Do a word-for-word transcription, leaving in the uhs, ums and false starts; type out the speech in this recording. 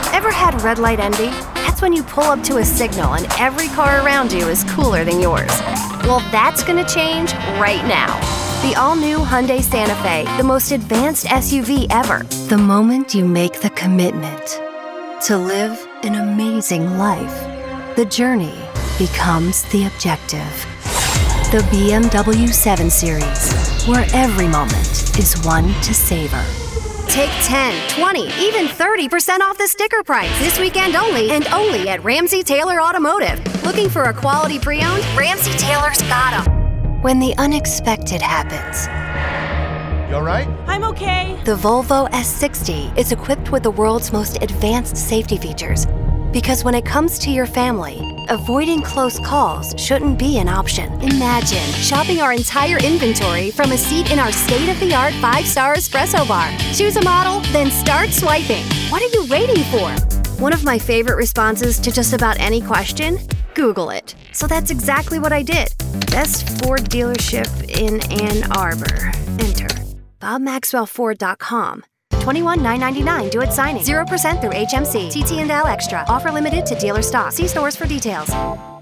Ever had red light envy? That's when you pull up to a signal and every car around you is cooler than yours. Well, that's gonna change right now. The all-new Hyundai Santa Fe, the most advanced S U V ever. The moment you make the commitment to live an amazing life, the journey becomes the objective. The B M W seven Series, where every moment is one to savor. Take ten, twenty, even thirty percent off the sticker price this weekend only and only at Ramsey Taylor Automotive. Looking for a quality pre-owned? Ramsey Taylor's got 'em. When the unexpected happens. You all right? I'm okay. The Volvo S sixty is equipped with the world's most advanced safety features. Because when it comes to your family, avoiding close calls shouldn't be an option. Imagine shopping our entire inventory from a seat in our state-of-the-art five-star espresso bar. Choose a model, then start swiping. What are you waiting for? One of my favorite responses to just about any question? Google it. So that's exactly what I did. Best Ford dealership in Ann Arbor. Enter. Bob Maxwell Ford dot com. twenty-one nine ninety-nine due at signing. zero percent through H M C. T T and L Extra. Offer limited to dealer stock. See stores for details.